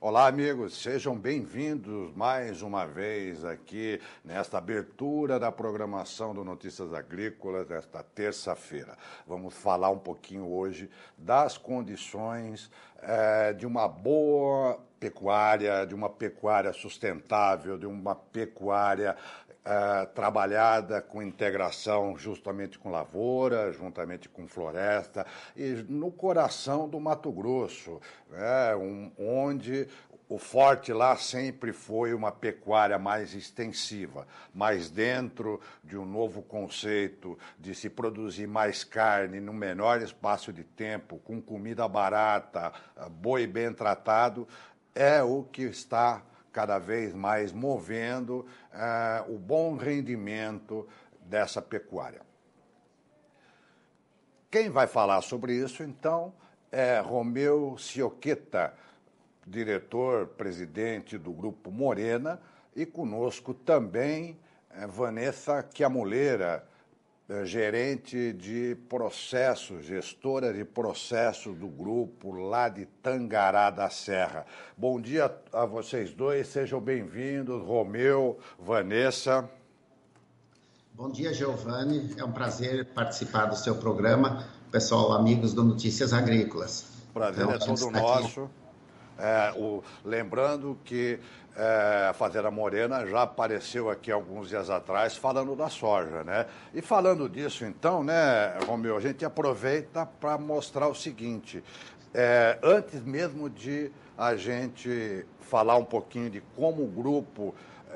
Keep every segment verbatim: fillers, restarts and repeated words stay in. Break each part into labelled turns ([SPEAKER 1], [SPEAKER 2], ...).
[SPEAKER 1] Olá, amigos, sejam bem-vindos mais uma vez aqui nesta abertura da programação do Notícias Agrícolas desta terça-feira. Vamos falar um pouquinho hoje das condições eh, de uma boa pecuária, de uma pecuária sustentável, de uma pecuária Uh, trabalhada com integração justamente com lavoura, juntamente com floresta, e no coração do Mato Grosso, né, um, onde o forte lá sempre foi uma pecuária mais extensiva, mas dentro de um novo conceito de se produzir mais carne no menor espaço de tempo, com comida barata, boi bem tratado, é o que está cada vez mais movendo uh, o bom rendimento dessa pecuária. Quem vai falar sobre isso, então, é Romeu Cioqueta, diretor, presidente do Grupo Morena, e conosco também é Vanessa Chiamuleira, gerente de processos, gestora de processos do grupo lá de Tangará da Serra. Bom dia a vocês dois, sejam bem-vindos, Romeu, Vanessa.
[SPEAKER 2] Bom dia, Giovanni, é um prazer participar do seu programa, pessoal, amigos do Notícias Agrícolas.
[SPEAKER 1] Prazer então, é todo nosso. É, o, lembrando que é, a Fazenda Morena já apareceu aqui alguns dias atrás falando da soja, né? E falando disso, então, né, Romeu, a gente aproveita para mostrar o seguinte, é, antes mesmo de a gente falar um pouquinho de como o grupo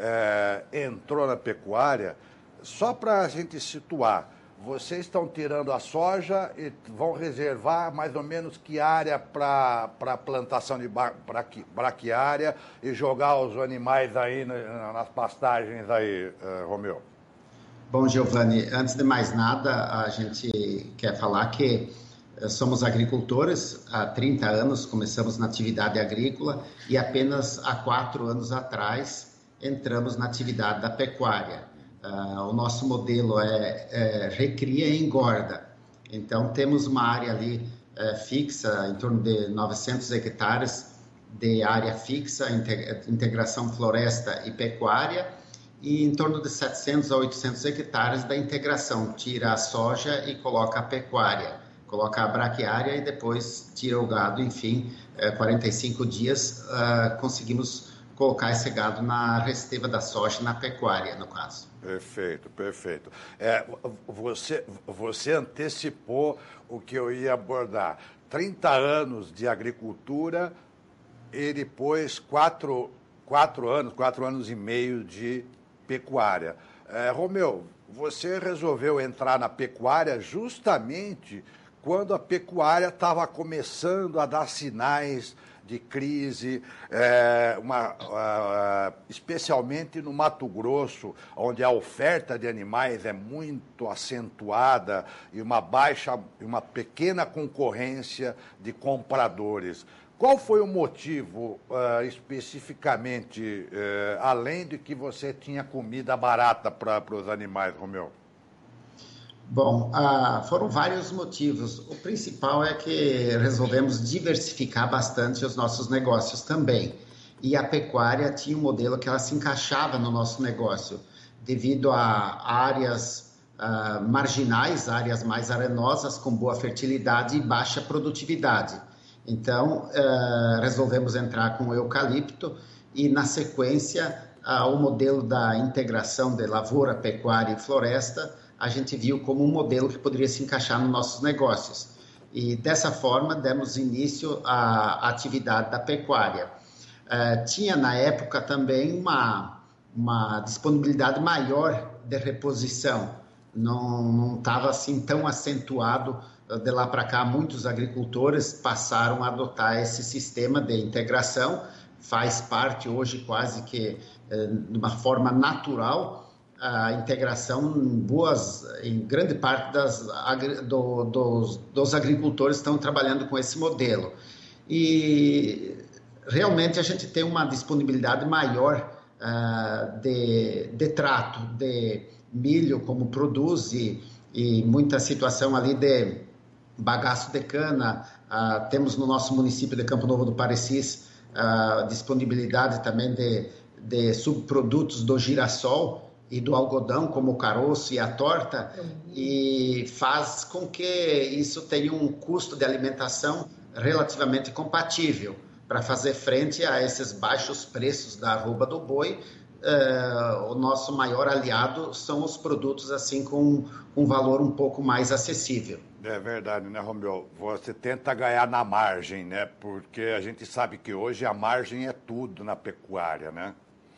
[SPEAKER 1] é, entrou na pecuária, só para a gente situar, vocês estão tirando a soja e vão reservar mais ou menos que área para a plantação de braqui, braquiária e jogar os animais aí nas pastagens aí, uh, Romeu?
[SPEAKER 2] Bom, Giovanni, antes de mais nada, a gente quer falar que somos agricultores, há trinta anos começamos na atividade agrícola e apenas há quatro anos atrás entramos na atividade da pecuária. Uh, o nosso modelo é, é recria e engorda, então temos uma área ali é, fixa, em torno de novecentos hectares de área fixa, integração floresta e pecuária, e em torno de setecentos a oitocentos hectares da integração, tira a soja e coloca a pecuária, coloca a braquiária e depois tira o gado, enfim, é, quarenta e cinco dias uh, conseguimos colocar esse gado na resteva da soja, na pecuária, no caso.
[SPEAKER 1] Perfeito, perfeito. É, você, você antecipou o que eu ia abordar. trinta anos de agricultura e depois quatro, quatro anos, quatro anos e meio de pecuária. É, Romeu, você resolveu entrar na pecuária justamente quando a pecuária estava começando a dar sinais de crise, é, uma, uh, especialmente no Mato Grosso, onde a oferta de animais é muito acentuada e uma baixa, uma pequena concorrência de compradores. Qual foi o motivo, uh, especificamente, uh, além de que você tinha comida barata para os animais, Romeu?
[SPEAKER 2] Bom, ah, foram vários motivos. O principal é que resolvemos diversificar bastante os nossos negócios também. E a pecuária tinha um modelo que ela se encaixava no nosso negócio, devido a áreas ah, marginais, áreas mais arenosas, com boa fertilidade e baixa produtividade. Então, ah, resolvemos entrar com o eucalipto e, na sequência, ah, o modelo da integração de lavoura, pecuária e floresta, a gente viu como um modelo que poderia se encaixar nos nossos negócios. E, dessa forma, demos início à atividade da pecuária. Uh, tinha, na época, também uma, uma disponibilidade maior de reposição. Não estava assim tão acentuado. De lá para cá, muitos agricultores passaram a adotar esse sistema de integração. Faz parte hoje quase que uh, de uma forma natural a integração em boas, em grande parte das, do, dos, dos agricultores estão trabalhando com esse modelo. E realmente a gente tem uma disponibilidade maior uh, de, de trato, de milho como produz e, e muita situação ali de bagaço de cana. Uh, temos no nosso município de Campo Novo do Parecis a disponibilidade também de, de subprodutos do girassol e do algodão, como o caroço e a torta, e faz com que isso tenha um custo de alimentação relativamente compatível para fazer frente a esses baixos preços da arroba do boi. Uh, o nosso maior aliado são os produtos assim com um valor um pouco mais acessível.
[SPEAKER 1] É verdade, né, Romeu? Você tenta ganhar na margem, né? Porque a gente sabe que hoje a margem é tudo na pecuária, né?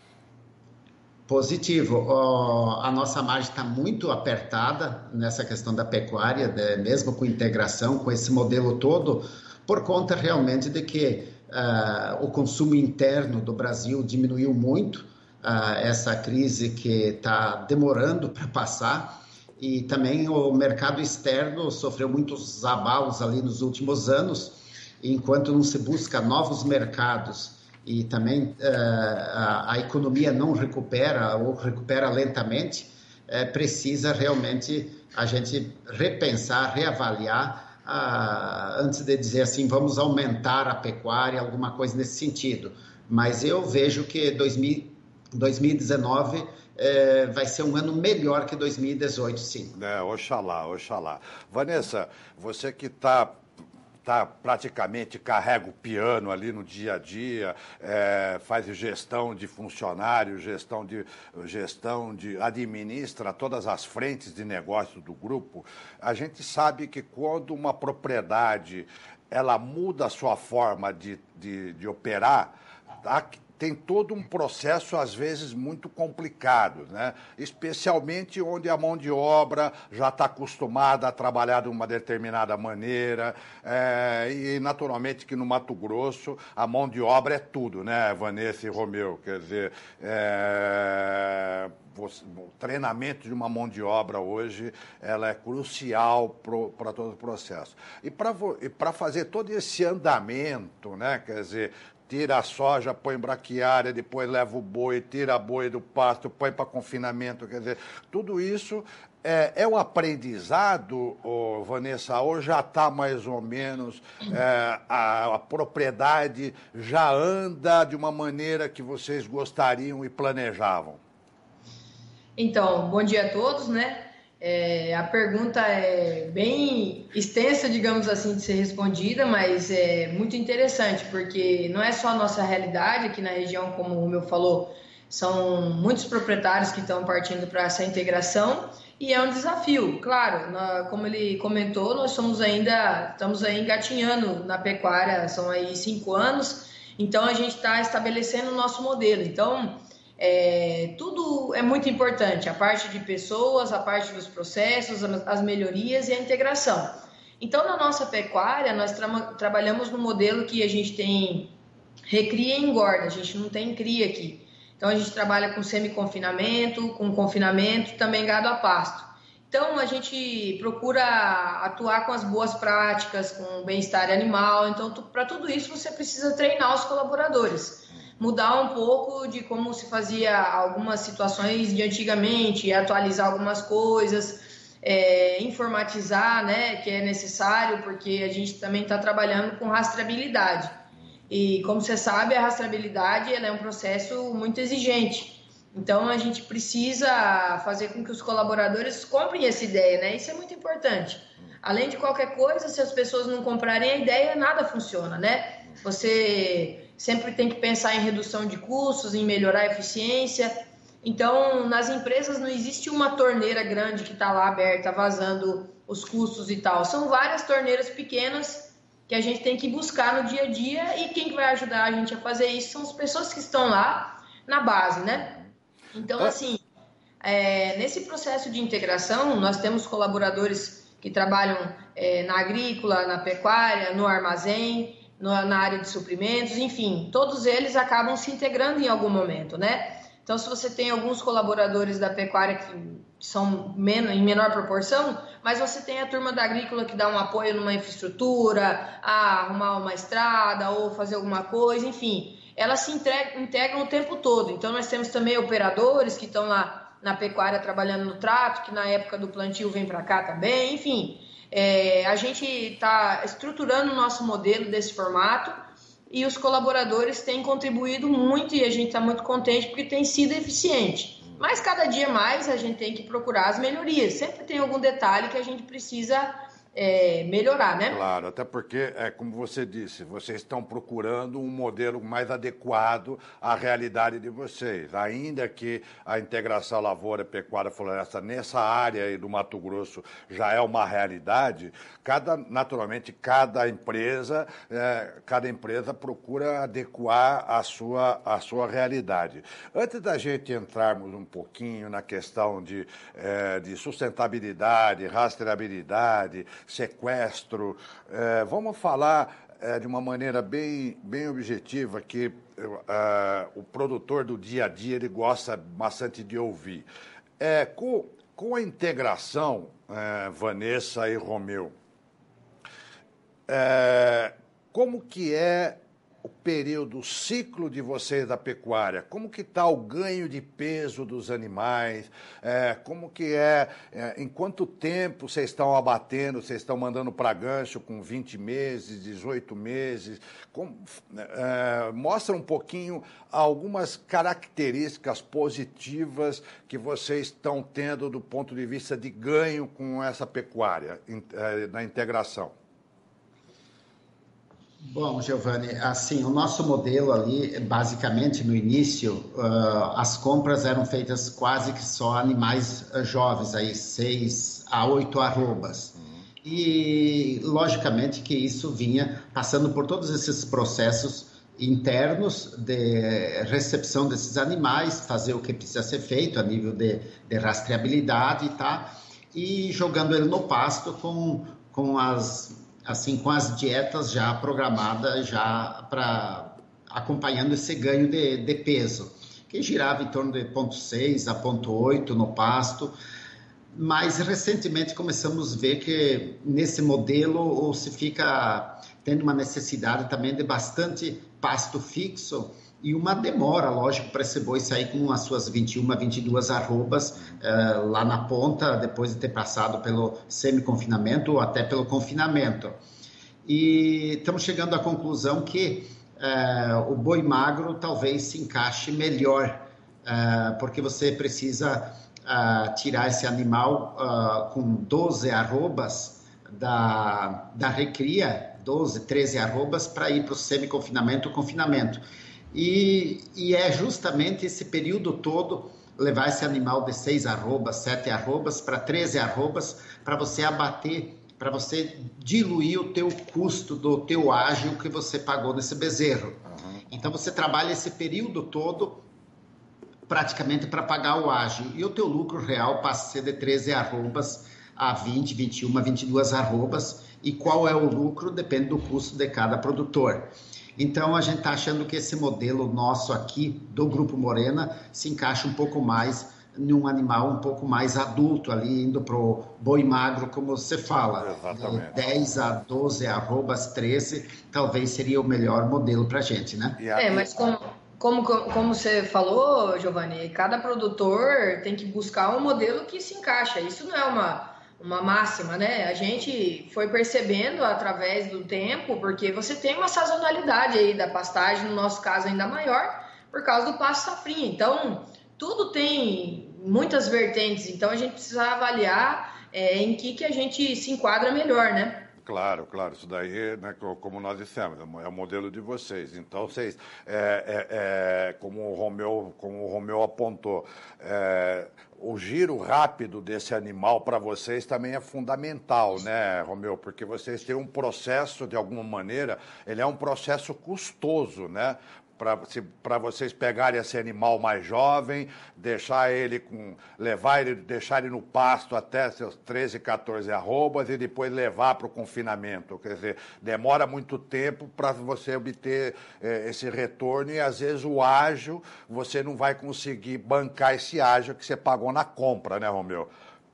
[SPEAKER 2] Positivo. Uh, a nossa margem está muito apertada nessa questão da pecuária, de, mesmo com integração, com esse modelo todo, por conta realmente de que uh, o consumo interno do Brasil diminuiu muito, uh, essa crise que está demorando para passar, e também o mercado externo sofreu muitos abalos ali nos últimos anos, e enquanto não se busca novos mercados e também uh, a, a economia não recupera ou recupera lentamente, uh, precisa realmente a gente repensar, reavaliar, uh, antes de dizer assim, vamos aumentar a pecuária, alguma coisa nesse sentido. Mas eu vejo que dois mil, dois mil e dezenove é, vai ser um ano melhor que dois mil e dezoito, sim.
[SPEAKER 1] É, oxalá, oxalá. Vanessa, você que está... Tá, praticamente carrega o piano ali no dia a dia, é, faz gestão de funcionários, gestão de, gestão de, administra todas as frentes de negócio do grupo. A gente sabe que quando uma propriedade ela muda a sua forma de, de, de operar, tá, tem todo um processo, às vezes, muito complicado, né? Especialmente onde a mão de obra já está acostumada a trabalhar de uma determinada maneira, é, e, naturalmente, que no Mato Grosso a mão de obra é tudo, né, Vanessa e Romeu? Quer dizer, é, o treinamento de uma mão de obra hoje ela é crucial para todo o processo. E para fazer todo esse andamento, né, quer dizer, tira a soja, põe braquiária, depois leva o boi, tira a boi do pasto, põe para confinamento, quer dizer, tudo isso é, é um aprendizado, oh, Vanessa, ou já está mais ou menos, é, a, a propriedade já anda de uma maneira que vocês gostariam e planejavam?
[SPEAKER 3] Então, bom dia a todos, né? É, a pergunta é bem extensa, digamos assim, de ser respondida, mas é muito interessante, porque não é só a nossa realidade aqui na região, como o meu falou, são muitos proprietários que estão partindo para essa integração e é um desafio. Claro, na, como ele comentou, nós somos ainda, estamos aí engatinhando na pecuária, são aí cinco anos, então a gente está estabelecendo o nosso modelo. Então, É, tudo é muito importante, a parte de pessoas, a parte dos processos, as melhorias e a integração. Então, na nossa pecuária, nós tra- trabalhamos no modelo que a gente tem recria e engorda, a gente não tem cria aqui. Então, a gente trabalha com semi-confinamento, com confinamento, também gado a pasto. Então, a gente procura atuar com as boas práticas, com o bem-estar animal. Então, para tudo isso, você precisa treinar os colaboradores. Mudar um pouco de como se fazia algumas situações de antigamente, atualizar algumas coisas, é, informatizar, né, que é necessário, porque a gente também está trabalhando com rastreabilidade. E, como você sabe, a rastreabilidade ela é um processo muito exigente. Então, a gente precisa fazer com que os colaboradores comprem essa ideia, né? Isso é muito importante. Além de qualquer coisa, se as pessoas não comprarem a ideia, nada funciona, né? Você sempre tem que pensar em redução de custos, em melhorar a eficiência. Então, nas empresas não existe uma torneira grande que está lá aberta, vazando os custos e tal. São várias torneiras pequenas que a gente tem que buscar no dia a dia e quem vai ajudar a gente a fazer isso são as pessoas que estão lá na base, né? Então, assim, é, nesse processo de integração, nós temos colaboradores que trabalham é, na agrícola, na pecuária, no armazém, na área de suprimentos, enfim, todos eles acabam se integrando em algum momento, né? Então, se você tem alguns colaboradores da pecuária que são em menor proporção, mas você tem a turma da agrícola que dá um apoio numa infraestrutura, a arrumar uma estrada ou fazer alguma coisa, enfim, elas se integram o tempo todo. Então, nós temos também operadores que estão lá na pecuária trabalhando no trato, que na época do plantio vem para cá também, enfim... É, a gente está estruturando o nosso modelo desse formato e os colaboradores têm contribuído muito e a gente está muito contente porque tem sido eficiente. Mas cada dia mais a gente tem que procurar as melhorias. Sempre tem algum detalhe que a gente precisa é, melhorar, né?
[SPEAKER 1] Claro, até porque, é, como você disse, vocês estão procurando um modelo mais adequado à realidade de vocês. Ainda que a integração lavoura, pecuária, floresta nessa área aí do Mato Grosso já é uma realidade, cada, naturalmente cada empresa, é, cada empresa procura adequar a sua, a sua realidade. Antes da gente entrarmos um pouquinho na questão de, é, de sustentabilidade, rastreabilidade, sequestro, é, vamos falar é, de uma maneira bem, bem objetiva que é, o produtor do dia a dia ele gosta bastante de ouvir. É, com, com a integração, é, Vanessa e Romeu, é, como que é o período, o ciclo de vocês da pecuária? Como que está o ganho de peso dos animais? É, como que é, é, em quanto tempo vocês estão abatendo, vocês estão mandando para gancho com vinte meses, dezoito meses? Como, é, mostra um pouquinho algumas características positivas que vocês estão tendo do ponto de vista de ganho com essa pecuária, na integração.
[SPEAKER 2] Bom, Giovanni, assim, o nosso modelo ali, basicamente, no início, uh, as compras eram feitas quase que só animais uh, jovens, aí seis a oito arrobas. Uhum. E, logicamente, que isso vinha passando por todos esses processos internos de recepção desses animais, fazer o que precisa ser feito a nível de, de rastreabilidade, tá? E jogando ele no pasto com, com as... assim, com as dietas já programadas, já para acompanhando esse ganho de, de peso, que girava em torno de zero vírgula seis a zero vírgula oito no pasto. Mas, recentemente, começamos a ver que, nesse modelo, se fica tendo uma necessidade também de bastante pasto fixo e uma demora, lógico, para esse boi sair com as suas vinte e uma, vinte e duas arrobas eh, lá na ponta, depois de ter passado pelo semi-confinamento ou até pelo confinamento. E estamos chegando à conclusão que eh, o boi magro talvez se encaixe melhor, eh, porque você precisa eh, tirar esse animal eh, com doze arrobas da, da recria, doze, treze arrobas, para ir para o semi-confinamento ou confinamento. E, e é justamente esse período todo levar esse animal de seis arrobas, sete arrobas para treze arrobas, para você abater, para você diluir o teu custo do teu ágio que você pagou nesse bezerro. Uhum. Então você trabalha esse período todo praticamente para pagar o ágio e o teu lucro real passa a ser de treze arrobas a vinte, vinte e uma, vinte e duas arrobas. E qual é o lucro depende do custo de cada produtor. Então, a gente está achando que esse modelo nosso aqui, do Grupo Morena, se encaixa um pouco mais num animal um pouco mais adulto, ali indo para o boi magro, como você fala.
[SPEAKER 1] Exatamente.
[SPEAKER 2] De dez a doze arrobas, treze, talvez seria o melhor modelo para a gente, né?
[SPEAKER 3] É, mas como, como, como você falou, Giovanni, cada produtor tem que buscar um modelo que se encaixa. Isso não é uma... uma máxima, né? A gente foi percebendo através do tempo, porque você tem uma sazonalidade aí da pastagem, no nosso caso ainda maior, por causa do pasto safrinha. Então, tudo tem muitas vertentes, então a gente precisa avaliar é, em que, que a gente se enquadra melhor, né?
[SPEAKER 1] Claro, claro, isso daí, né, como nós dissemos, é o modelo de vocês. Então, vocês, é, é, é, como, o Romeu, como o Romeu apontou, é, o giro rápido desse animal para vocês também é fundamental, né, Romeu? Porque vocês têm um processo, de alguma maneira, ele é um processo custoso, né? Para vocês pegarem esse animal mais jovem, deixar ele com, levar ele, deixar ele no pasto até seus treze, quatorze arrobas e depois levar para o confinamento. Quer dizer, demora muito tempo para você obter eh, esse retorno e às vezes o ágio, você não vai conseguir bancar esse ágio que você pagou na compra, né, Romeu?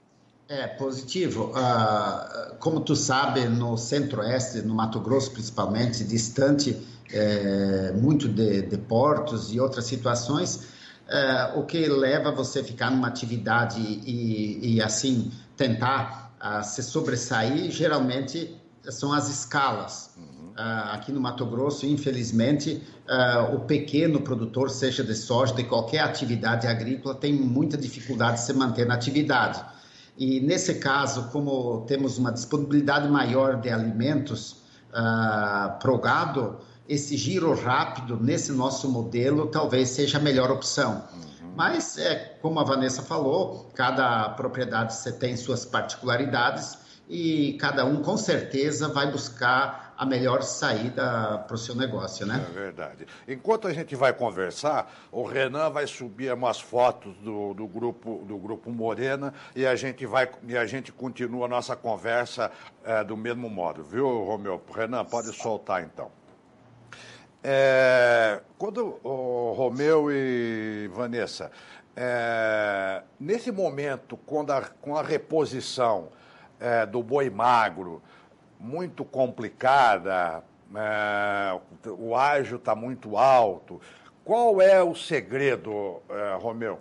[SPEAKER 2] É positivo. Ah, como tu sabe, no Centro-Oeste, no Mato Grosso principalmente, distante é, muito de, de portos e outras situações, é, o que leva você a ficar numa atividade e, e assim, tentar ah, se sobressair, geralmente são as escalas. Uhum. Uh, aqui no Mato Grosso, infelizmente, uh, o pequeno produtor, seja de soja, de qualquer atividade agrícola, tem muita dificuldade de se manter na atividade. E nesse caso, como temos uma disponibilidade maior de alimentos uh, para o gado, esse giro rápido nesse nosso modelo talvez seja a melhor opção. Uhum. Mas, é, como a Vanessa falou, cada propriedade tem suas particularidades e cada um, com certeza, vai buscar a melhor saída para o seu negócio, né?
[SPEAKER 1] É verdade. Enquanto a gente vai conversar, o Renan vai subir umas fotos do, do, grupo, do grupo Morena e a gente vai e a gente continua a nossa conversa é, do mesmo modo, viu, Romeu? Renan, pode soltar então. É, quando o Romeu e Vanessa, é, nesse momento, quando a, com a reposição é, do boi magro muito complicada, é, o ágio está muito alto. Qual é o segredo, é, Romeu?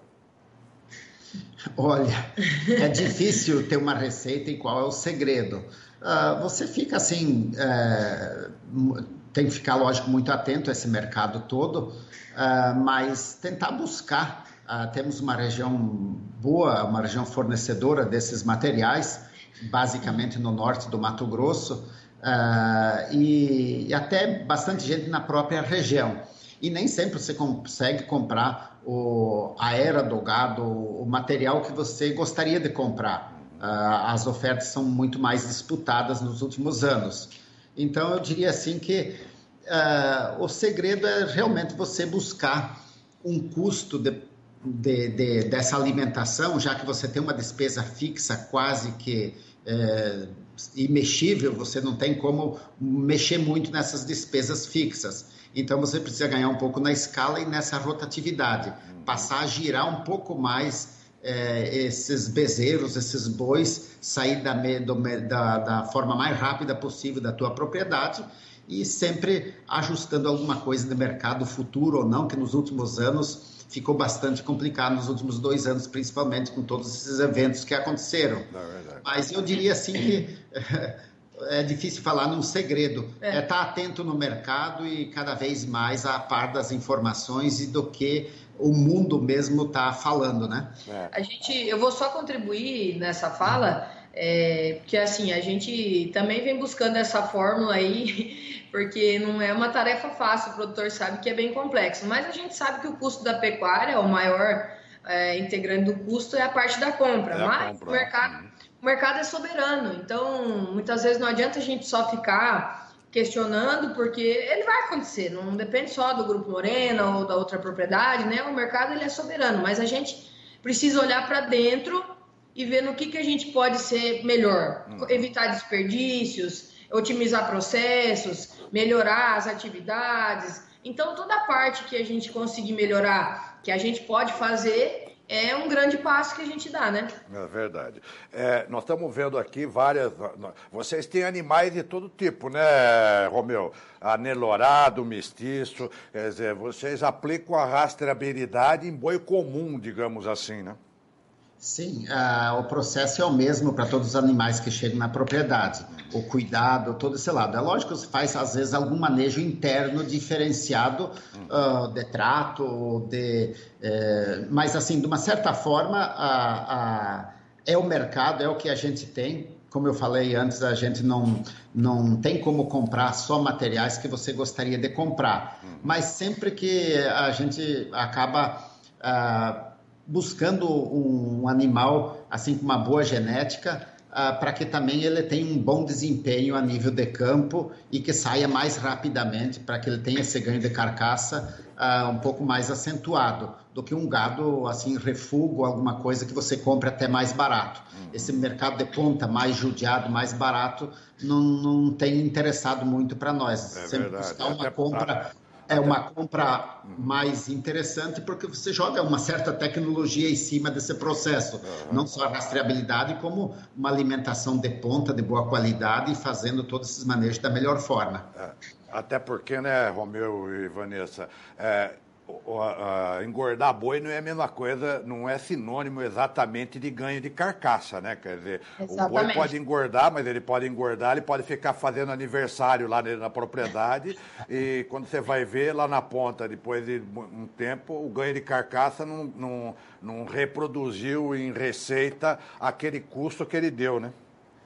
[SPEAKER 2] Olha, é difícil ter uma receita e qual é o segredo. Uh, você fica assim, é, tem que ficar, lógico, muito atento a esse mercado todo, uh, mas tentar buscar. Uh, temos uma região boa, uma região fornecedora desses materiais, basicamente no norte do Mato Grosso, uh, e, e até bastante gente na própria região. E nem sempre você consegue comprar o, a era do gado, o material que você gostaria de comprar. Uh, as ofertas são muito mais disputadas nos últimos anos. Então, eu diria assim que uh, o segredo é realmente você buscar um custo de De, de, dessa alimentação, já que você tem uma despesa fixa quase que é, imexível, você não tem como mexer muito nessas despesas fixas. Então, você precisa ganhar um pouco na escala e nessa rotatividade, passar a girar um pouco mais é, esses bezerros, esses bois, sair da, do, da, da forma mais rápida possível da tua propriedade e sempre ajustando alguma coisa de mercado futuro ou não, que nos últimos anos ficou bastante complicado nos últimos dois anos, principalmente com todos esses eventos que aconteceram. É Mas eu diria assim que é difícil falar num segredo. É. é estar atento no mercado e cada vez mais a par das informações e do que o mundo mesmo está falando, né?
[SPEAKER 3] É. A gente, eu vou só contribuir nessa fala, é, porque assim, a gente também vem buscando essa fórmula aí, porque não é uma tarefa fácil, o produtor sabe que é bem complexo, mas a gente sabe que o custo da pecuária, o maior é, integrante do custo é a parte da compra, é mas compra. O, mercado, o mercado é soberano, então muitas vezes não adianta a gente só ficar questionando, porque ele vai acontecer, não depende só do Grupo Morena ou da outra propriedade, né? O mercado ele é soberano, mas a gente precisa olhar para dentro e ver no que, que a gente pode ser melhor, hum. evitar desperdícios, otimizar processos, melhorar as atividades. Então, toda a parte que a gente conseguir melhorar, que a gente pode fazer, é um grande passo que a gente dá, né?
[SPEAKER 1] É verdade. É, nós estamos vendo aqui várias... Vocês têm animais de todo tipo, né, Romeu? Anelorado, mestiço, quer dizer, vocês aplicam a rastreabilidade em boi comum, digamos assim, né?
[SPEAKER 2] Sim, uh, o processo é o mesmo para todos os animais que chegam na propriedade. O cuidado, todo esse lado. É lógico que você faz, às vezes, algum manejo interno diferenciado uh, de trato, de, eh, mas, assim, de uma certa forma, uh, uh, é o mercado, é o que a gente tem. Como eu falei antes, a gente não, não tem como comprar só materiais que você gostaria de comprar. Mas sempre que a gente acaba... Uh, buscando um animal assim com uma boa genética, uh, para que também ele tenha um bom desempenho a nível de campo e que saia mais rapidamente, para que ele tenha esse ganho de carcaça uh, um pouco mais acentuado do que um gado assim refúgio, alguma coisa que você compre até mais barato. Uhum. Esse mercado de ponta mais judiado, mais barato, não, não tem interessado muito para nós.
[SPEAKER 1] É
[SPEAKER 2] Sempre
[SPEAKER 1] verdade.
[SPEAKER 2] buscar uma
[SPEAKER 1] Até
[SPEAKER 2] compra... É uma compra mais interessante porque você joga uma certa tecnologia em cima desse processo. Uhum. Não só a rastreabilidade, como uma alimentação de ponta, de boa qualidade e fazendo todos esses manejos da melhor forma.
[SPEAKER 1] É. Até porque, né, Romeu e Vanessa, é, Uh, uh, engordar boi não é a mesma coisa, não é sinônimo exatamente de ganho de carcaça, né? Quer dizer, exatamente. O boi pode engordar, mas ele pode engordar, ele pode ficar fazendo aniversário lá na propriedade e quando você vai ver lá na ponta, depois de um tempo, o ganho de carcaça não, não, não reproduziu em receita aquele custo que ele deu, né?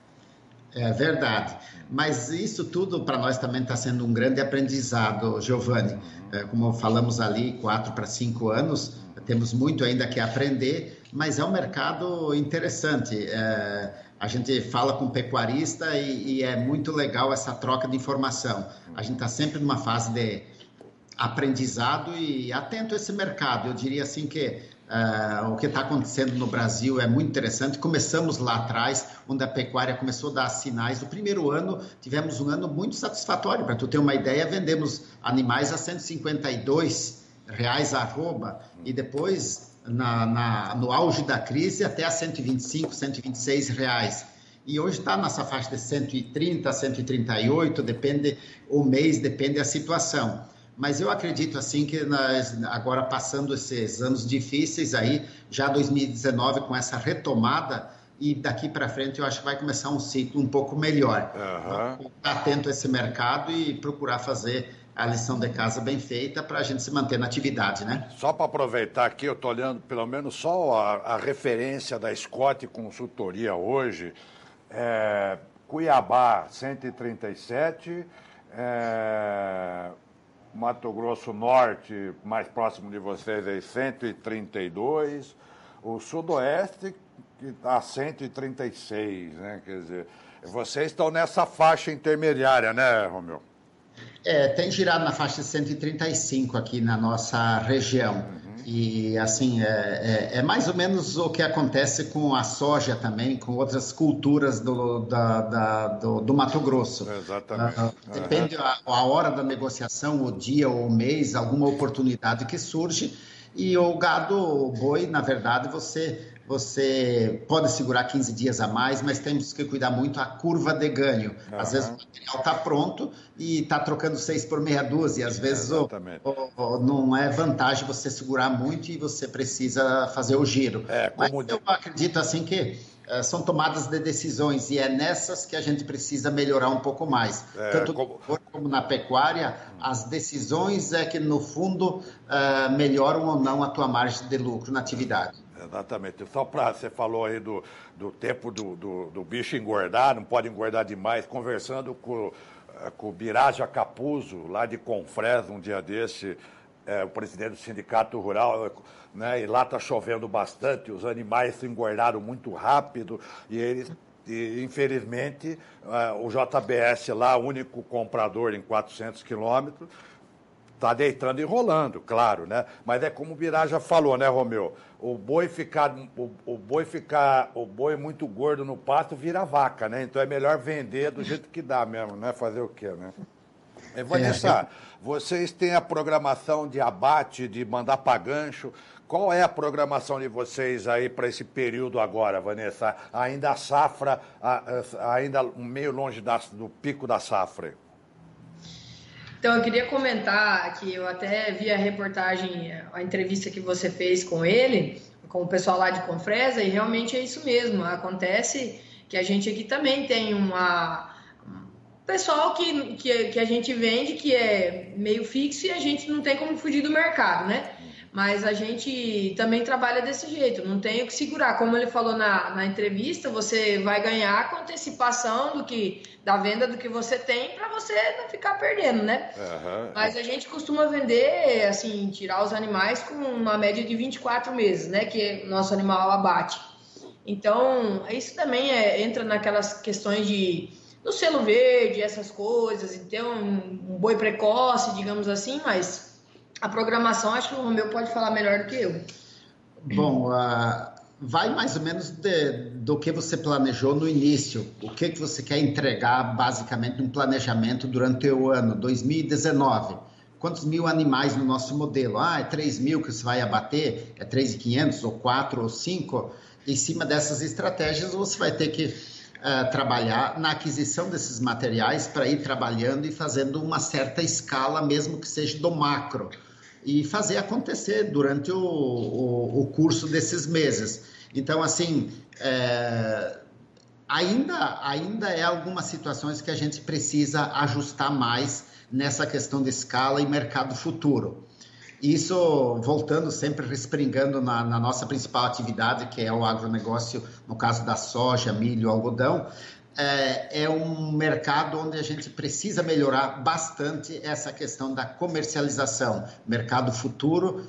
[SPEAKER 2] É verdade, mas isso tudo para nós também está sendo um grande aprendizado, Giovanni. É, como falamos ali, quatro para cinco anos, temos muito ainda que aprender, mas é um mercado interessante. É, a gente fala com pecuarista e, e é muito legal essa troca de informação. A gente está sempre numa fase de aprendizado e atento a esse mercado. Eu diria assim que Uh, o que está acontecendo no Brasil é muito interessante. Começamos lá atrás, onde a pecuária começou a dar sinais. No primeiro ano, tivemos um ano muito satisfatório. Para tu ter uma ideia, vendemos animais a cento e cinquenta e dois reais a arroba e depois, na, na, no auge da crise, até a cento e vinte e cinco, cento e vinte e seis reais. E hoje está nessa faixa de cento e trinta, cento e trinta e oito, depende o mês, depende da situação. Mas eu acredito assim que nós, agora passando esses anos difíceis aí, já dois mil e dezenove com essa retomada e daqui para frente eu acho que vai começar um ciclo um pouco melhor. Uhum. Estar atento a esse mercado e procurar fazer a lição de casa bem feita para a gente se manter na atividade, né?
[SPEAKER 1] Só para aproveitar aqui, eu estou olhando pelo menos só a, a referência da Scott Consultoria hoje, é, Cuiabá cento e trinta e sete, é... Mato Grosso Norte, mais próximo de vocês, é cento e trinta e dois. O Sudoeste, que está a cento e trinta e seis, né? Quer dizer, vocês estão nessa faixa intermediária, né, Romeu?
[SPEAKER 2] É, tem girado na faixa de cento e trinta e cinco aqui na nossa região. Uhum. E, assim, é, é, é mais ou menos o que acontece com a soja também, com outras culturas do, da, da, do, do Mato Grosso.
[SPEAKER 1] Exatamente. Uh,
[SPEAKER 2] depende uhum. a, a hora da negociação, o dia ou o mês, alguma oportunidade que surge. E o gado, o boi, na verdade, você... Você pode segurar quinze dias a mais, mas temos que cuidar muito a curva de ganho. Uhum. Às vezes o material está pronto e está trocando seis por meia dúzia. Às vezes o, o, o, não é vantagem você segurar muito e você precisa fazer o giro. É, como... Mas eu acredito assim que uh, são tomadas de decisões e é nessas que a gente precisa melhorar um pouco mais. É, Tanto como... no como na pecuária, as decisões é que, no fundo, uh, melhoram ou não a tua margem de lucro na atividade.
[SPEAKER 1] Exatamente. Só para você falou aí do, do tempo do, do, do bicho engordar, não pode engordar demais. Conversando com, com o Biraja Capuzzo, lá de Confresa, um dia desse, é, o presidente do Sindicato Rural, né, e lá está chovendo bastante, os animais se engordaram muito rápido e eles. E, infelizmente, uh, o J B S lá, o único comprador em quatrocentos quilômetros, está deitando e rolando, claro, né? Mas é como o Biraja falou, né, Romeu? O boi ficar, o, o boi ficar, o boi muito gordo no pasto vira vaca, né? Então é melhor vender do jeito que dá mesmo, né? Fazer o quê, né? E, Vanessa, vocês têm a programação de abate, de mandar para gancho. Qual é a programação de vocês aí para esse período agora, Vanessa? Ainda a safra, ainda meio longe da, do pico da safra.
[SPEAKER 3] Então, eu queria comentar que eu até vi a reportagem, a entrevista que você fez com ele, com o pessoal lá de Confresa, e realmente é isso mesmo. Acontece que a gente aqui também tem uma... pessoal que, que, que a gente vende, que é meio fixo e a gente não tem como fugir do mercado, né? Mas a gente também trabalha desse jeito, não tem o que segurar. Como ele falou na, na entrevista, você vai ganhar com antecipação do que, da venda do que você tem para você não ficar perdendo, né? Uhum. Mas a gente costuma vender, assim, tirar os animais com uma média de vinte e quatro meses, né? Que o nosso animal abate. Então, isso também é, entra naquelas questões de... do selo verde, essas coisas, então um, um boi precoce, digamos assim, mas a programação acho que o Romeu pode falar melhor do que eu.
[SPEAKER 2] Bom, uh, vai mais ou menos de, do que você planejou no início, o que, que você quer entregar basicamente um planejamento durante o ano dois mil e dezenove. Quantos mil animais no nosso modelo? Ah, é três mil que você vai abater? É três mil e quinhentos ou quatro ou cinco? Em cima dessas estratégias você vai ter que Uh, trabalhar na aquisição desses materiais para ir trabalhando e fazendo uma certa escala, mesmo que seja do macro. e fazer acontecer durante o, o, o curso desses meses. Então, assim, é, ainda, ainda é algumas situações que a gente precisa ajustar mais nessa questão de escala e mercado futuro. Isso, voltando sempre, respingando na, na nossa principal atividade, que é o agronegócio, no caso da soja, milho, algodão, é, é um mercado onde a gente precisa melhorar bastante essa questão da comercialização, mercado futuro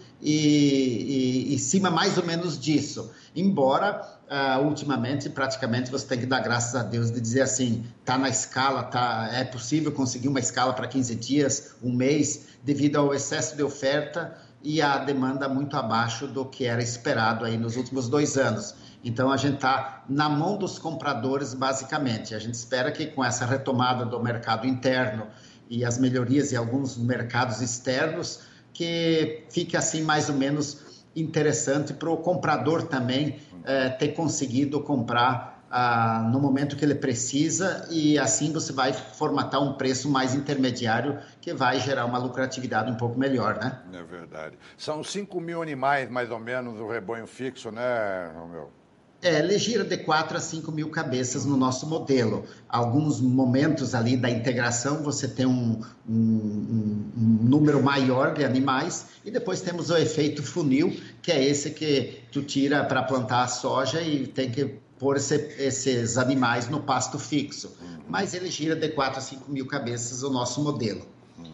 [SPEAKER 2] e, e em cima mais ou menos disso. Embora, uh, ultimamente, praticamente, você tem que dar graças a Deus de dizer assim, está na escala, tá, é possível conseguir uma escala para quinze dias, um mês, devido ao excesso de oferta e a demanda muito abaixo do que era esperado aí nos últimos dois anos. Então, a gente está na mão dos compradores, basicamente. A gente espera que com essa retomada do mercado interno e as melhorias em alguns mercados externos, que fique assim mais ou menos interessante para o comprador também eh, ter conseguido comprar ah, no momento que ele precisa, e assim você vai formatar um preço mais intermediário que vai gerar uma lucratividade um pouco melhor, né?
[SPEAKER 1] É verdade. São cinco mil animais, mais ou menos, o rebanho fixo, né, Romeu?
[SPEAKER 2] É, ele gira de quatro a cinco mil cabeças no nosso modelo. Alguns momentos ali da integração você tem um, um, um, um número maior de animais, e depois temos o efeito funil, que é esse que tu tira para plantar a soja e tem que pôr esse, esses animais no pasto fixo. Uhum. Mas ele gira de quatro a cinco mil cabeças o nosso modelo.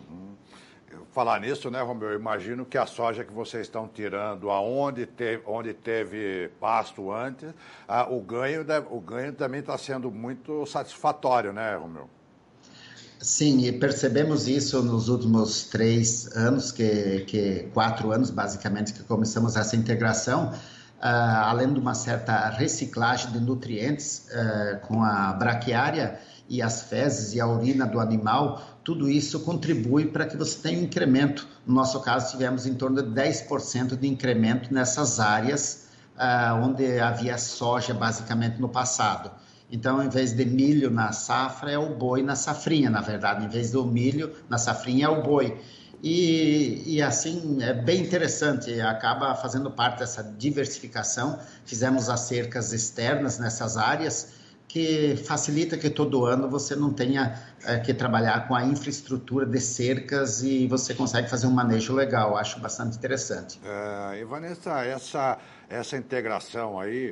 [SPEAKER 1] Falar nisso, né, Romeu? Eu imagino que a soja que vocês estão tirando, aonde teve, onde teve pasto antes, a, o, ganho, o ganho também está sendo muito satisfatório, né, Romeu?
[SPEAKER 2] Sim, e percebemos isso nos últimos três anos, que, que quatro anos, basicamente, que começamos essa integração, uh, além de uma certa reciclagem de nutrientes uh, com a braquiária e as fezes e a urina do animal. Tudo isso contribui para que você tenha um incremento. No nosso caso, tivemos em torno de dez por cento de incremento nessas áreas uh, onde havia soja, basicamente, no passado. Então, em vez de milho na safra, é o boi na safrinha, na verdade. Em vez do milho na safrinha, é o boi. E, e assim, é bem interessante, acaba fazendo parte dessa diversificação. Fizemos as cercas externas nessas áreas, que facilita que todo ano você não tenha é, que trabalhar com a infraestrutura de cercas e você consegue fazer um manejo legal. Acho bastante interessante.
[SPEAKER 1] É, e Vanessa, essa, essa integração aí,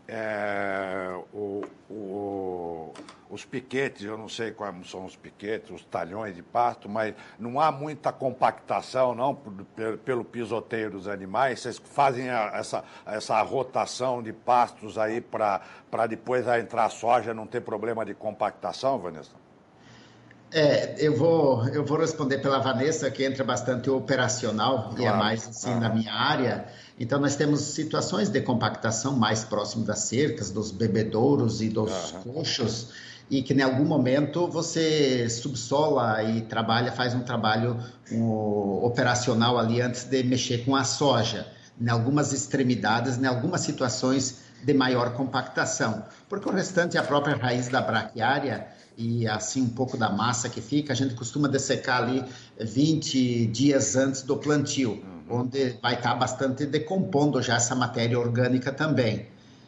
[SPEAKER 1] é, o, o, os piquetes, eu não sei quais são os piquetes, os talhões de pasto, mas não há muita compactação, não, pelo, pelo pisoteio dos animais. Vocês fazem a, essa, essa rotação de pastos aí para depois entrar a soja, não ter problema de compactação, Vanessa?
[SPEAKER 2] É, eu vou, eu vou responder pela Vanessa, que entra bastante operacional, claro, e é mais assim ah. na minha área. Então, nós temos situações de compactação mais próximo das cercas, dos bebedouros e dos uhum. coxos, e que em algum momento você subsola e trabalha, faz um trabalho um, operacional ali antes de mexer com a soja, em algumas extremidades, em algumas situações de maior compactação, porque o restante é a própria raiz da braquiária e assim um pouco da massa que fica, a gente costuma dessecar ali vinte dias antes do plantio, uhum. onde vai estar bastante decompondo já essa matéria orgânica também.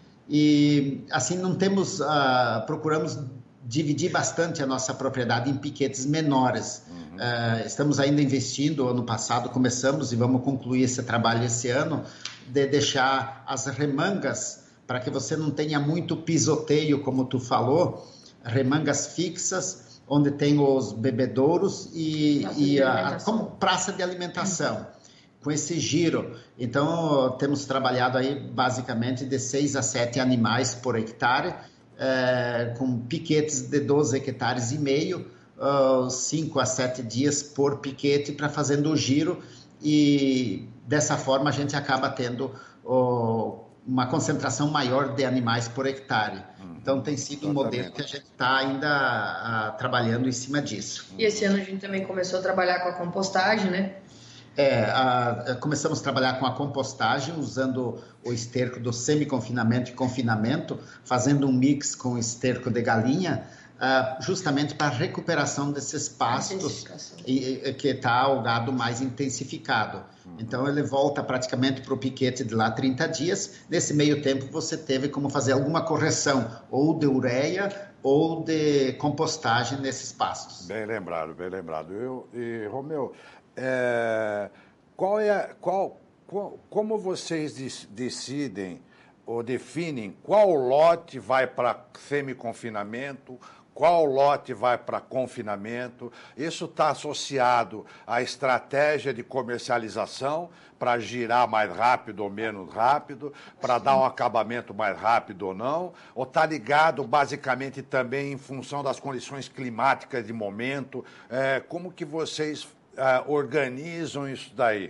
[SPEAKER 2] E assim não temos, uh, procuramos dividir bastante a nossa propriedade em piquetes menores. Uhum. Uh, estamos ainda investindo, ano passado começamos e vamos concluir esse trabalho esse ano, de deixar as remangas, para que você não tenha muito pisoteio, como tu falou, remangas fixas, onde tem os bebedouros e, e a, como praça de alimentação, com esse giro. Então, temos trabalhado aí basicamente de seis a sete animais por hectare, é, com piquetes de doze hectares e meio, uh, cinco a sete dias por piquete para fazendo o giro, e dessa forma a gente acaba tendo uh, uma concentração maior de animais por hectare. Então, tem sido um modelo que a gente está ainda a, trabalhando em cima disso.
[SPEAKER 3] E esse ano a gente também começou a trabalhar com a compostagem, né?
[SPEAKER 2] É, a, a, começamos a trabalhar com a compostagem, usando o esterco do semi-confinamento e confinamento, fazendo um mix com esterco de galinha, uh, justamente para a recuperação desses pastos e, e, que está o gado mais intensificado. Então, ele volta praticamente para o piquete de lá trinta dias. Nesse meio tempo, você teve como fazer alguma correção, ou de ureia, ou de compostagem nesses pastos.
[SPEAKER 1] Bem lembrado, bem lembrado. Eu, e, Romeu, é, qual é, qual, qual, como vocês decidem ou definem qual lote vai para semi-confinamento, qual lote vai para confinamento? Isso está associado à estratégia de comercialização para girar mais rápido ou menos rápido, para dar um acabamento mais rápido ou não? Ou está ligado basicamente também em função das condições climáticas de momento? É, como que vocês é, organizam isso daí?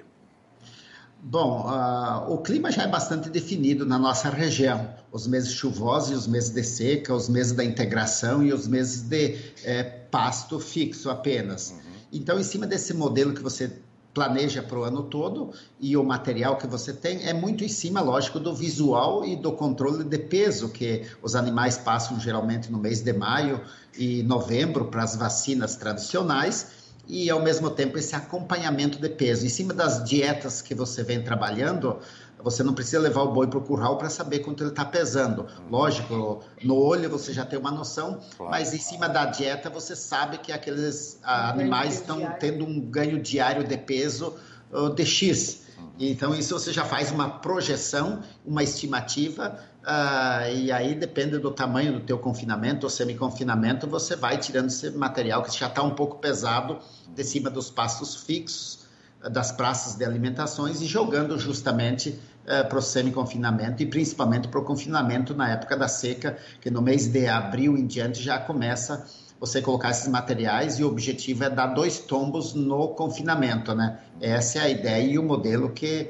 [SPEAKER 2] Bom, uh, o clima já é bastante definido na nossa região. Os meses chuvosos e os meses de seca, os meses da integração e os meses de eh, pasto fixo apenas. Uhum. Então, em cima desse modelo que você planeja para o ano todo e o material que você tem, é muito em cima, lógico, do visual e do controle de peso que os animais passam geralmente no mês de maio e novembro para as vacinas tradicionais. E, ao mesmo tempo, esse acompanhamento de peso. Em cima das dietas que você vem trabalhando, você não precisa levar o boi para o curral para saber quanto ele está pesando. Lógico, no olho você já tem uma noção, claro, mas em cima da dieta você sabe que aqueles ah, animais estão tendo um ganho diário de peso uh, de X. Então, isso você já faz uma projeção, uma estimativa, uh, e aí depende do tamanho do teu confinamento ou semi-confinamento, você vai tirando esse material que já está um pouco pesado de cima dos pastos fixos, uh, das praças de alimentações e jogando justamente uh, para o semi-confinamento e principalmente para o confinamento na época da seca, que no mês de abril em diante já começa você colocar esses materiais e o objetivo é dar dois tombos no confinamento, né? Essa é a ideia e o modelo que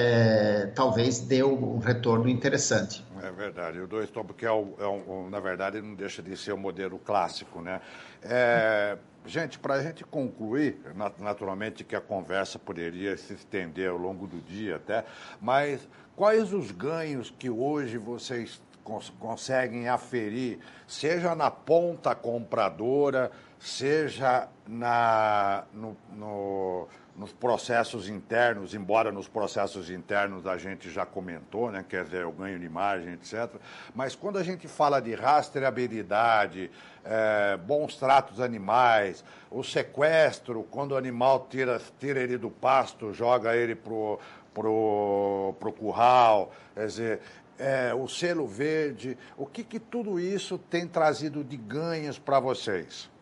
[SPEAKER 2] é, talvez dê um retorno interessante.
[SPEAKER 1] É verdade, o dois tombos que é, o, é um, na verdade não deixa de ser o modelo clássico, né? É, gente, para a gente concluir, naturalmente que a conversa poderia se estender ao longo do dia até, mas quais os ganhos que hoje vocês conseguem aferir, seja na ponta compradora, seja na, no, no, nos processos internos, embora nos processos internos a gente já comentou, né, quer dizer, o ganho de imagem, etcétera. Mas quando a gente fala de rastreabilidade, é, bons tratos animais, o sequestro, quando o animal tira, tira ele do pasto, joga ele pro, pro, pro curral, quer dizer, É, o selo verde, o que, que tudo isso tem trazido de ganhos para vocês?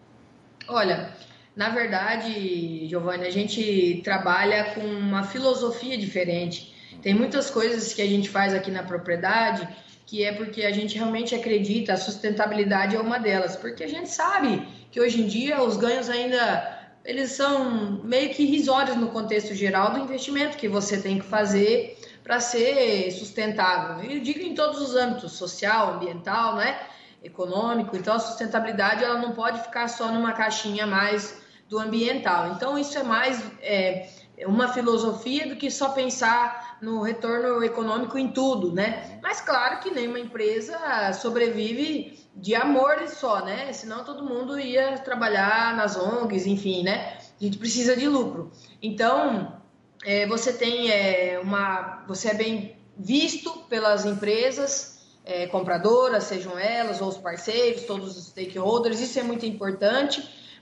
[SPEAKER 3] Olha, na verdade, Giovanni, a gente trabalha com uma filosofia diferente. Tem muitas coisas que a gente faz aqui na propriedade que é porque a gente realmente acredita, a sustentabilidade é uma delas, porque a gente sabe que hoje em dia os ganhos ainda eles são meio que irrisórios no contexto geral do investimento que você tem que fazer para ser sustentável. Eu digo em todos os âmbitos, social, ambiental, né? Econômico. Então, a sustentabilidade ela não pode ficar só numa caixinha mais do ambiental. Então, isso é mais é, uma filosofia do que só pensar no retorno econômico em tudo, né? Mas, claro que nenhuma empresa sobrevive de amor só, né? Senão todo mundo ia trabalhar nas O N Gs, enfim, né? A gente precisa de lucro. Então... É, você tem é, uma, você é bem visto pelas empresas é, compradoras, sejam elas ou os parceiros, todos os stakeholders. Isso é muito importante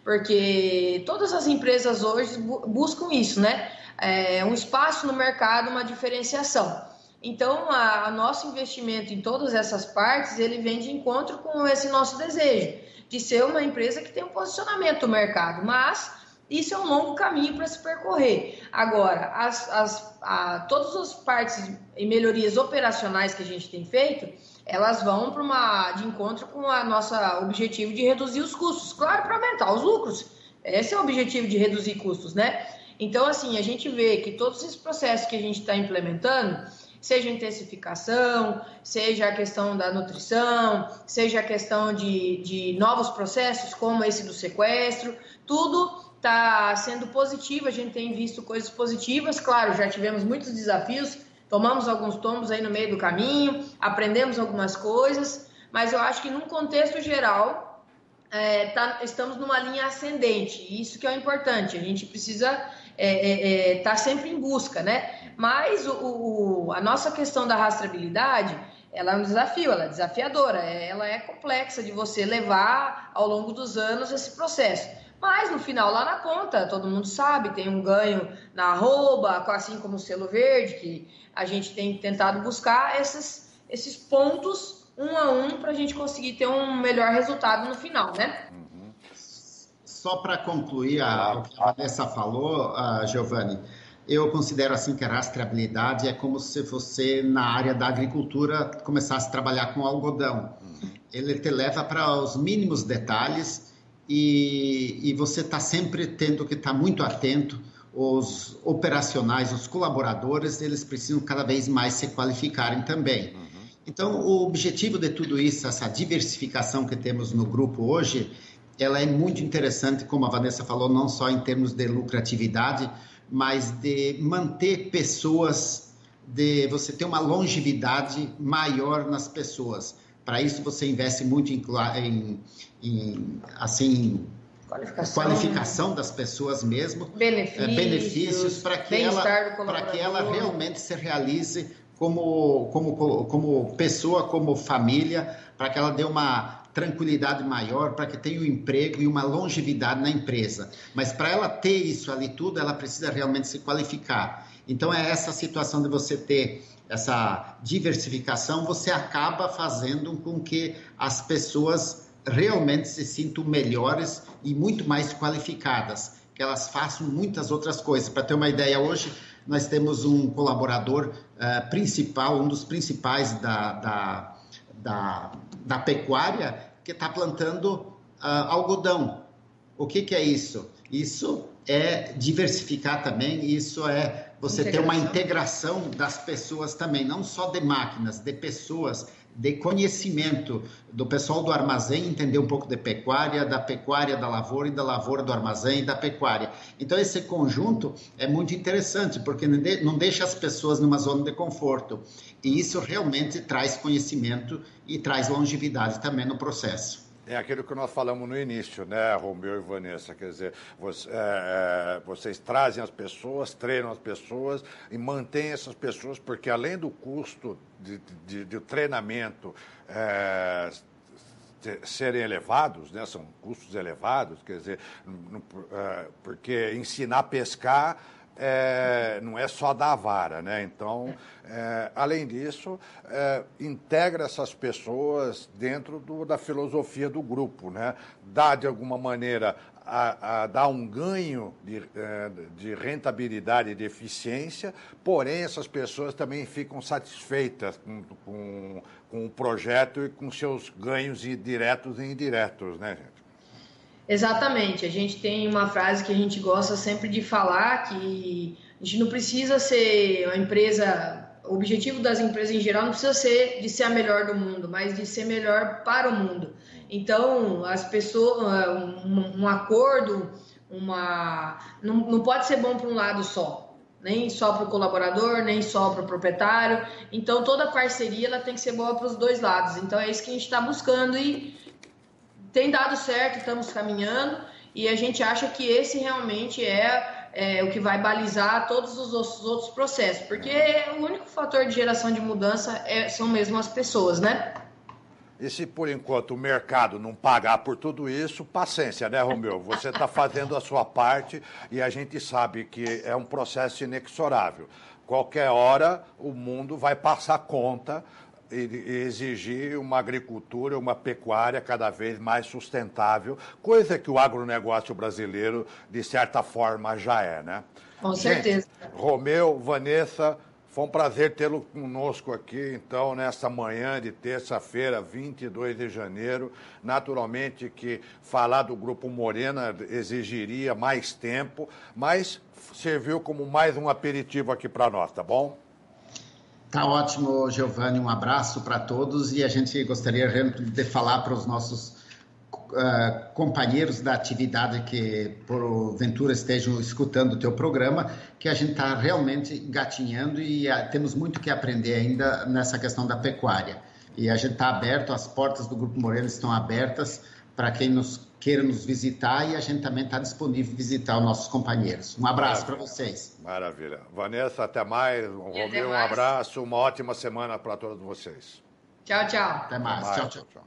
[SPEAKER 3] porque todas as empresas hoje bu- buscam isso, né? É, um espaço no mercado, uma diferenciação. Então, a, a nosso investimento em todas essas partes, ele vem de encontro com esse nosso desejo de ser uma empresa que tem um posicionamento no mercado, mas isso é um longo caminho para se percorrer. Agora, as, as, a, todas as partes e melhorias operacionais que a gente tem feito, elas vão para uma de encontro com o nosso objetivo de reduzir os custos. Claro, para aumentar os lucros. Esse é o objetivo de reduzir custos, né? Então, assim, a gente vê que todos esses processos que a gente está implementando, seja a intensificação, seja a questão da nutrição, seja a questão de, de novos processos, como esse do sequestro, tudo está sendo positivo, a gente tem visto coisas positivas, claro, já tivemos muitos desafios, tomamos alguns tombos aí no meio do caminho, aprendemos algumas coisas, mas eu acho que num contexto geral, é, tá, estamos numa linha ascendente, isso que é o importante, a gente precisa estar é, é, tá sempre em busca, né? Mas o, o, a nossa questão da rastreabilidade, ela é um desafio, ela é desafiadora, ela é complexa de você levar ao longo dos anos esse processo. Mas no final, lá na ponta, todo mundo sabe, tem um ganho na arroba, assim como o selo verde, que a gente tem tentado buscar esses, esses pontos um a um para a gente conseguir ter um melhor resultado no final, né?
[SPEAKER 2] Uhum. Só para concluir a, o que a Vanessa falou, uh, Giovanni, eu considero assim que a rastreabilidade é como se você, na área da agricultura, começasse a trabalhar com algodão. Uhum. Ele te leva para os mínimos detalhes. E, e você está sempre tendo que estar muito atento. Os operacionais, os colaboradores, eles precisam cada vez mais se qualificarem também. Uhum. Então, o objetivo de tudo isso, essa diversificação que temos no grupo hoje, ela é muito interessante, como a Vanessa falou, não só em termos de lucratividade, mas de manter pessoas, de você ter uma longevidade maior nas pessoas. Para isso, você investe muito em, em, em assim,
[SPEAKER 3] qualificação,
[SPEAKER 2] qualificação das pessoas mesmo,
[SPEAKER 3] benefícios,
[SPEAKER 2] é, benefícios para que, ela, para que ela realmente se realize como, como, como pessoa, como família, para que ela dê uma tranquilidade maior, para que tenha um emprego e uma longevidade na empresa. Mas para ela ter isso ali tudo, ela precisa realmente se qualificar. Então, é essa situação de você ter essa diversificação, você acaba fazendo com que as pessoas realmente se sintam melhores e muito mais qualificadas, que elas façam muitas outras coisas. Para ter uma ideia, hoje nós temos um colaborador uh, principal, um dos principais da, da, da, da pecuária, que está plantando uh, algodão. O que, que é isso? Isso é diversificar também, isso é você ter uma integração das pessoas também, não só de máquinas, de pessoas, de conhecimento, do pessoal do armazém entender um pouco de pecuária, da pecuária da lavoura e da lavoura do armazém e da pecuária. Então, esse conjunto é muito interessante, porque não deixa as pessoas numa zona de conforto. E isso realmente traz conhecimento e traz longevidade também no processo.
[SPEAKER 1] É aquilo que nós falamos no início, né, Romeu e Vanessa, quer dizer, você, é, vocês trazem as pessoas, treinam as pessoas e mantêm essas pessoas, porque além do custo de, de, de treinamento é, serem elevados, né, são custos elevados, quer dizer, no, é, porque ensinar a pescar É, não é só dar a vara, né? Então, é, além disso, é, integra essas pessoas dentro do, da filosofia do grupo, né? Dá, de alguma maneira, a, a, dá um ganho de, de rentabilidade e de eficiência, porém, essas pessoas também ficam satisfeitas com, com, com o projeto e com seus ganhos diretos e indiretos, né, gente?
[SPEAKER 3] Exatamente, a gente tem uma frase que a gente gosta sempre de falar, que a gente não precisa ser uma empresa, o objetivo das empresas em geral não precisa ser de ser a melhor do mundo, mas de ser melhor para o mundo. Então, as pessoas, um, um acordo, uma, não, não pode ser bom para um lado só, nem só para o colaborador, nem só para o proprietário. Então, toda parceria ela tem que ser boa para os dois lados. Então, é isso que a gente está buscando e tem dado certo, estamos caminhando e a gente acha que esse realmente é, é o que vai balizar todos os outros processos, porque o único fator de geração de mudança é, são mesmo as pessoas, né?
[SPEAKER 1] E se, por enquanto, o mercado não pagar por tudo isso, paciência, né, Romeu? Você está fazendo a sua parte e a gente sabe que é um processo inexorável. Qualquer hora, o mundo vai passar conta e exigir uma agricultura, uma pecuária cada vez mais sustentável, coisa que o agronegócio brasileiro, de certa forma, já é, né?
[SPEAKER 3] Com certeza.
[SPEAKER 1] Gente, Romeu, Vanessa, foi um prazer tê-lo conosco aqui, então, nesta manhã de terça-feira, vinte e dois de janeiro. Naturalmente que falar do Grupo Morena exigiria mais tempo, mas serviu como mais um aperitivo aqui para nós, tá bom?
[SPEAKER 2] Tá ótimo, Giovanni, um abraço para todos e a gente gostaria de falar para os nossos uh, companheiros da atividade que porventura estejam escutando o teu programa, que a gente está realmente engatinhando e uh, temos muito que aprender ainda nessa questão da pecuária. E a gente está aberto, as portas do Grupo Morena estão abertas para quem nos queira nos visitar, e a gente também está disponível visitar os nossos companheiros. Um abraço para vocês.
[SPEAKER 1] Maravilha. Vanessa, até mais. Romeu, um abraço. Uma ótima semana para todos vocês.
[SPEAKER 3] Tchau, tchau.
[SPEAKER 2] Até mais. Até mais. Tchau, tchau. tchau.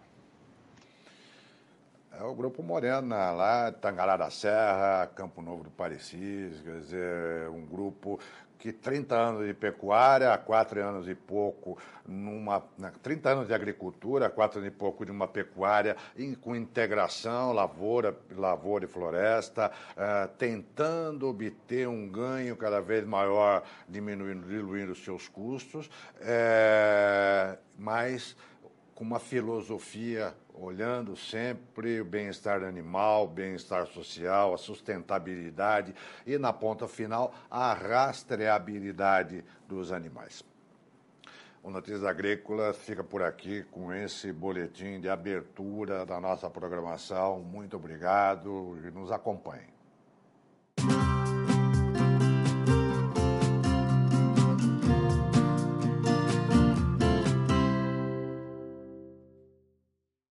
[SPEAKER 1] É o Grupo Morena, lá de Tangará da Serra, Campo Novo do Parecis, quer dizer, um grupo que trinta anos de pecuária, quatro anos e pouco, numa, trinta anos de agricultura, quatro anos e pouco de uma pecuária em, com integração, lavoura, lavoura e floresta, uh, tentando obter um ganho cada vez maior, diminuindo, diluindo os seus custos, é, mas com uma filosofia olhando sempre o bem-estar animal, o bem-estar social, a sustentabilidade e, na ponta final, a rastreabilidade dos animais. O Notícias Agrícolas fica por aqui com esse boletim de abertura da nossa programação. Muito obrigado e nos acompanhem.